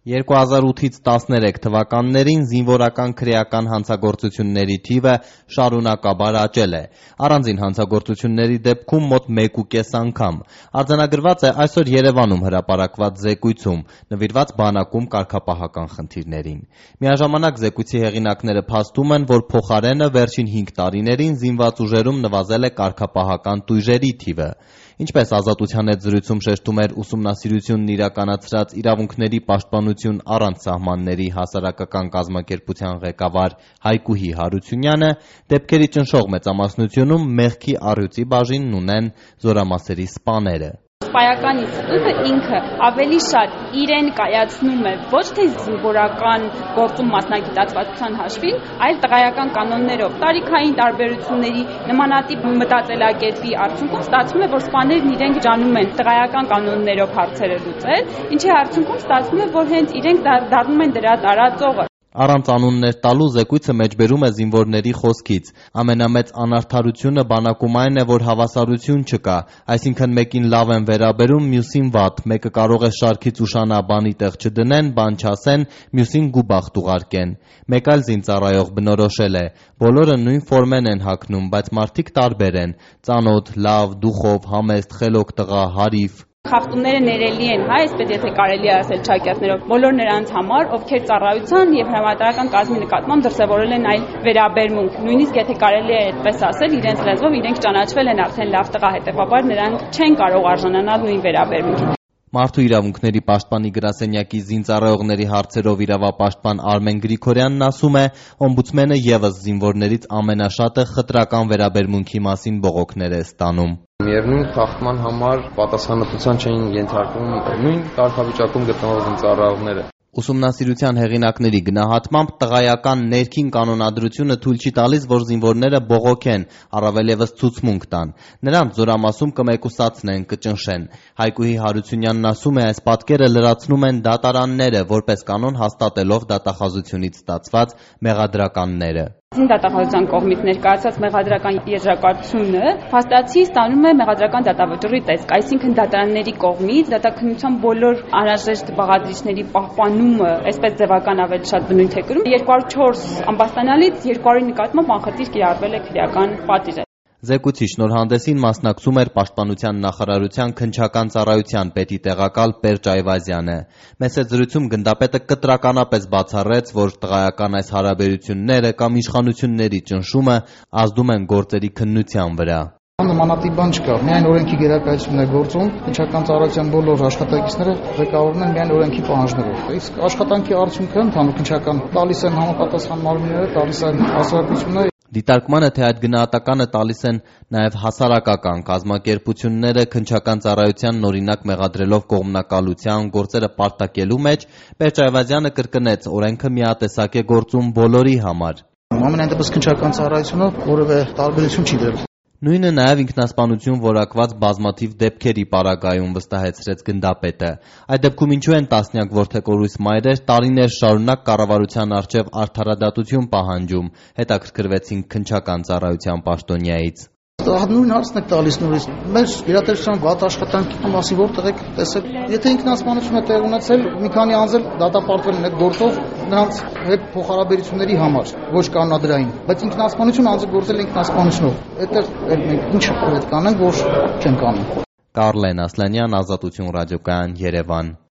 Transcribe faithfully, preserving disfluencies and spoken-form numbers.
երկու հազար ութից տասներեք թվականներին զինվորական քրեական հանցագործությունների թիվը շարունակաբար աճել է, առանձին հանցագործությունների դեպքում մոտ մեկ ու կես անգամ։ Արձանագրված է այսօր Երևանում հրապարակված զեկույցում, նվիրված բանակում կարգապահական խնդիրներին։ Միաժամանակ զեկույցի հեղինակները փաստում են, որ փոխարենը վերջին հինգ տարիներին զինված ուժերում նվազել է կարգապահական տույժերի թիվը։ Ինչպես Ազատության հետ զրույցում շեշտում էր ուսումնասիրությունն իրականացրած իրավունքների պաշտպանություն առանց սահմանների հասարակական կազմակերպության ղեկավար Հայկուհի Հարությունյանը, դեպքերի ճնշող մեծամասնությունում մեղքի առյուծի բաժինն ունեն զորամասերի սպաները։ Սպայական ինստիտուտը ինքը ավելի շատ իրեն կայացնում է ոչ թե զինվորական գործում մասնագիտացվածության հաշվին, այլ տղայական կանոններով, տարիքային տարբերությունների նմանատիպ մտածելակերպի արդյունքում ստացվում է, որ սպաներն իրենք ջանում են տղայական կանոններով հարցերը լուծել, ինչի արդյունքում ստացվում է, որ հենց իրենք դառնում են դրա տարածողը։ Առանց անուններ տալու զեկույցը մեջբերում է զինվորների խոսքից. ամենամեծ անարդարությունը բանակում այն է, որ հավասարություն չկա, այսինքն մեկին լավ են վերաբերում, մյուսին վատ, մեկը կարող է շարքից ուշանա, բանի տեղ չդնեն, բան չասեն, մյուսին գուբախտ ուղարկեն։ Մեկ այլ զինծառայող բնորոշել է. բոլորը նույն ֆորմեն են հագնում, բայց մարդիկ տարբեր են, ծանոթ, լավ, դուխով, համեստ, խելոք տղա, հարիվ։ Խախտումները ներելի են, հա, այսպես եթե կարելի է ասել ճակատներով, բոլոր նրանց համար, ովքեր ծառայության եւ հրամանատարական կազմի նկատմամբ դրսեւորել են այլ վերաբերմունք, նույնիսկ եթե կարելի է այդպես ասել, իրենց լեզվով իրենք ճանաչվել են արդեն լավ տղա, հետեւաբար նրանք չեն կարող արժանանալ նույն վերաբերմունքին։ Մարդու իրավունքների պաշտպանի գրասենյակի զինծառայողների հարցերով իրավապաշտպան Արմեն Գրիգորյանն ասում է, օմբուդսմենը ևս զինվորներից ամենաշատը խտրական վերաբերմունքի մասին բողոքներ է ստանում։ Միևնույն խախտման համար պատասխանատվության չէին ենթարկվում նույն կարգավիճակում գտնվող զինծառայողները։ Ուսումնասիրության հեղինակների գնահատմամբ տղայական ներքին կանոնադրությունը թույլ չի տալիս, որ զինվորները բողոքեն, առավել ևս ցուցմունք տան։ Նրանց զորամասում կմեկուսացնեն, կճնշեն։ Հայկուհի Հարությունյանն ասում է, այս պատկերը լրացնում են դատարանները, որպես կանոն հաստատելով դատախազությունից ստացված մեղադրականները։ Դատախազության կողմից ներկայացած մեղադրական եզրակացությունը փաստացի ստանում է մեղադրական դատավճռի տեսք, այսինքն դատարանների կողմից դատաքննության բոլոր անհրաժեշտ բաղադրիչների պահպանումը, այսպես ձևական ավելի շատ բնույթ է կրում, երկու հարյուր չորս ամբաստանալից երկու հարյուրի նկատմամբ անխտիր կիրառվել է քրեական պատիժ։ Զեկույցի շնորհանդեսին մասնակցում էր Պաշտպանության նախարարության քննչական ծառայության պետի տեղակալ Պերճ Այվազյանը։ Մեծ զրույցում գնդապետը կտրականապես բացառեց, որ տղայական այս հարաբերությունները կամ իշխանությունների ճնշումը ազդում են գործերի քննության վրա։ Նմանատիպ բան չկա, միայն օրենքի գերակայությունն է գործում, քննչական ծառայության բոլոր աշխատակիցները ղեկավարվում են միայն օրենքի պահանջներով։ Իսկ աշխատանքի արդյունքը ընդհանուր քննչական տալիս են համապատասխան մարմինները, տալիս են հասարակությունը։ Դիտարկմանը, թե այդ գնահատականը տալիս են նաև հասարակական կազմակերպությունները քննչական ծառայությանն օրինակ մեղադրելով կողմնակալության, գործերը պարտակելու մեջ, Պերճ Այվազյանը կրկնեց, օրենքը միատեսակ է գործում բոլորի համար։ Ամենայն դեպս քննչական ծառայությունը որևէ տարբերություն չի դրել։ Նույնը նաև ինքնասպանություն որակված բազմաթիվ դեպքերի պարագայում, վստահեցրեց գնդապետը։ Այդ դեպքում ինչու են տասնյակ որդեկորույս մայրեր տարիներ շարունակ կառավարության առջև արդարադատություն պահանջում, հետաքրքրվեցին քննչական ծառայության պաշտոնյայից։ Նույն հարցն եք տալիս նորից։ Մեր գերատեսչության վատ աշխատանքի մասին որտեղ եք տեսել։ Եթե ինքնասպանություն է տեղ ունեցել, մի քանի անձել դատապարտվել են այդ գործով նրանց հետ փոխհարաբերությունների համար, ոչ կանոնադրային, բայց ինքնասպանություն անձը գործել է ինքնասպանությունով։ Այդտեղ մենք ինչ պետք անենք, որ չենք անում։ Կարլեն Ասլանյան, Ազատություն ռադիոկայան, Երևան։